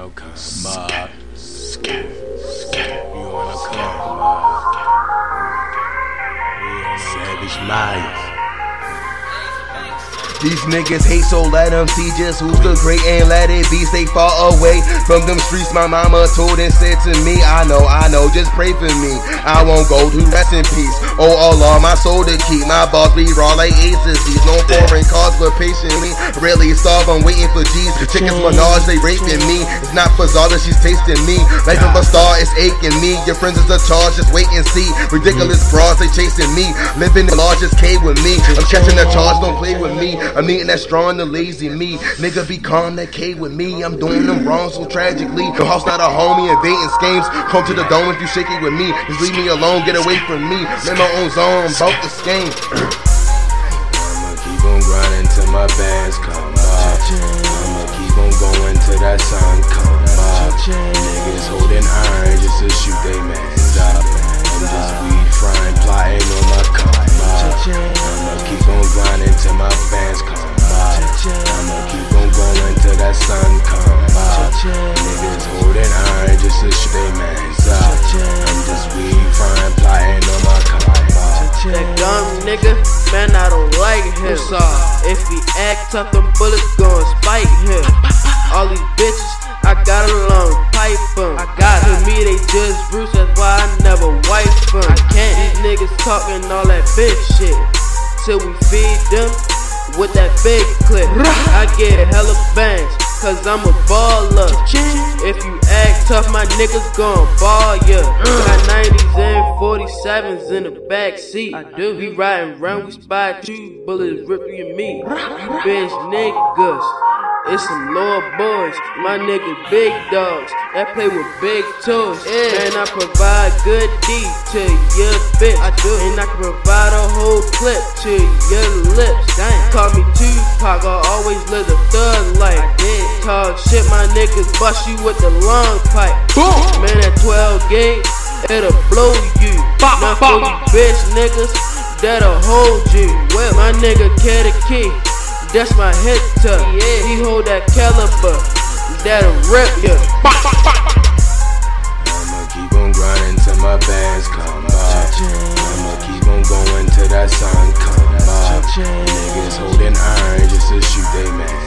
wanna come up? You wanna come up? Savage Myers. These niggas hate, so let them see just who's the great and let it be. Stay far away from them streets. My mama told and said to me, I know, just pray for me. I won't go to rest in peace. Oh Allah, my soul to keep. My boss be raw like agencies. No foreign cars, but patiently. Really starve, I'm waiting for G's. The chickens Minaj, they raping me. It's not Fazala, she's tasting me. Life of a star is aching me. Your friends is a charge, just wait and see. Ridiculous frauds, they chasing me. Living the largest cave with me. I'm catching the charge, don't play with me. I'm eating that strong, the lazy me. Nigga be calm, that K with me. I'm doing them wrong so tragically. The house not a homie, invading schemes. Come to the dome if you shake it with me. Just leave me alone, get away from me. In my own zone, bout the scheme. I'ma keep on grinding till my bands come up. I'ma keep on going till that sun come up. Niggas holding iron just to shoot they mans up. I'm just weed frying, plotting on my come up. I'ma keep on grinding till my fans come up. I'ma keep on going till that sun come up. Niggas holding iron just to shoot they mans up. I'm just weed frying, plotting on my come up. That gum nigga, man, I don't like him. If he act tough, them bullets gon' spike him. All these bitches, I got a long pipe em. To me, they just Bruce, that's why I never wife them. These niggas talking all that bitch shit till we feed them with that big clip. I get hella bangs, cause I'm a baller. If you act tough, my niggas gon' ball ya. Got 90s and 47s in the back seat. We riding round, we spot you, bullets rip you and me. Bitch niggas, it's some lower boys, my niggas big dogs that play with big toys. Man, I provide good D to your bitch, and I can provide a whole clip to your lips. Call me Tupac, I always live the thug life. Talk shit, my niggas bust you with the long pipe. Man, that 12 gauge, it'll blow you. Not for you bitch niggas, that'll hold you. My nigga carry the key, that's my hit tuck. He hold that caliber, that'll rip ya. I'ma keep on grinding till my bands come up. I'ma keep on going till that sun come up. Niggas holding iron just to shoot they man